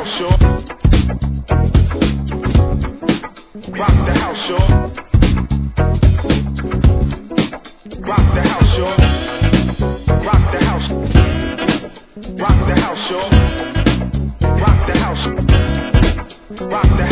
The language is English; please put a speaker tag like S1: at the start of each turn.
S1: house, y'all. Rock the house, y'all. Rock the house, y'all. Rock the house. Rock the house, y'all. Rock the house. Rock the